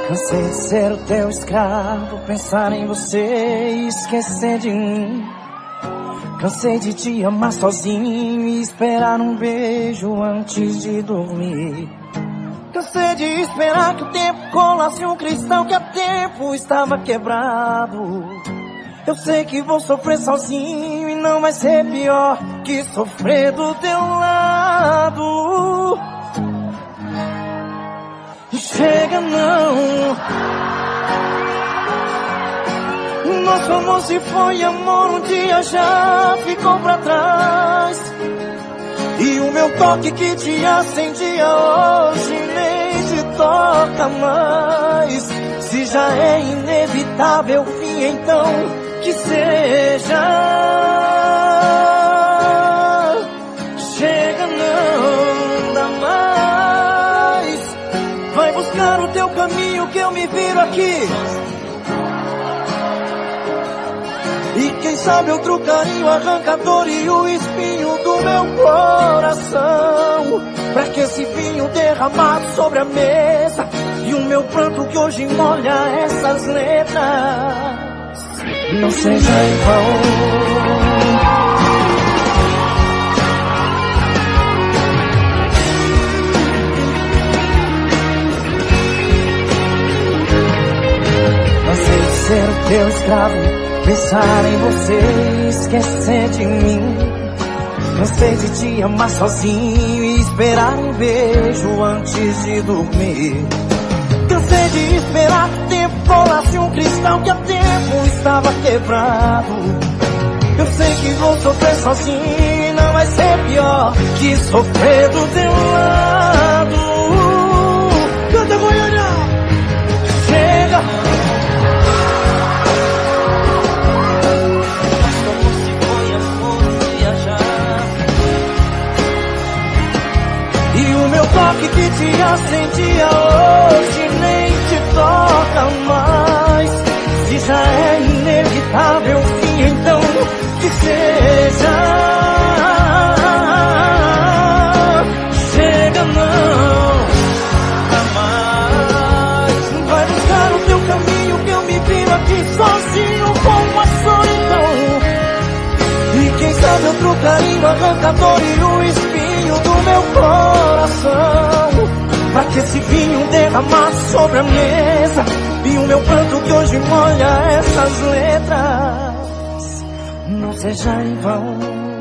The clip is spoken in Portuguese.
Cansei de ser o teu escravo, pensar em você e esquecer de mim. Cansei de te amar sozinho e esperar um beijo antes de dormir. Cansei de esperar que o tempo colasse um cristal que há tempo estava quebrado. Eu sei que vou sofrer sozinho e não vai ser pior que sofrer do teu lado. Chega não. Nosso amor se foi, amor, um dia já ficou pra trás. E o meu toque que te acendia hoje nem te toca mais. Se já é inevitável o fim, então que seja. Chega, não dá mais. Vai buscar o teu caminho que eu me viro aqui. E quem sabe outro carinho arrancador e o espinho do meu coração. Pra que esse vinho derramado sobre a mesa e o meu pranto que hoje molha essas letras não seja em vão. Cansei de ser o teu escravo, pensar em você e esquecer de mim. Cansei de te amar sozinho e esperar um beijo antes de dormir. Cansei de esperar que o tempo colasse um cristal que há tempo estava quebrado. Eu sei que vou sofrer sozinho e não vai ser pior que sofrer do teu lado. Canta, Goiânia! Chega! O meu toque que te acendia hoje nem te toca mais. Se já é inevitável o fim, então que seja. Chega, não dá mais. Vai buscar o teu caminho que eu me viro aqui sozinho com a solidão. E quem sabe outro carinho arrancador e o espinho do meu coração. Pra que esse vinho derramado sobre a mesa e o meu pranto que hoje molha essas letras não seja em vão.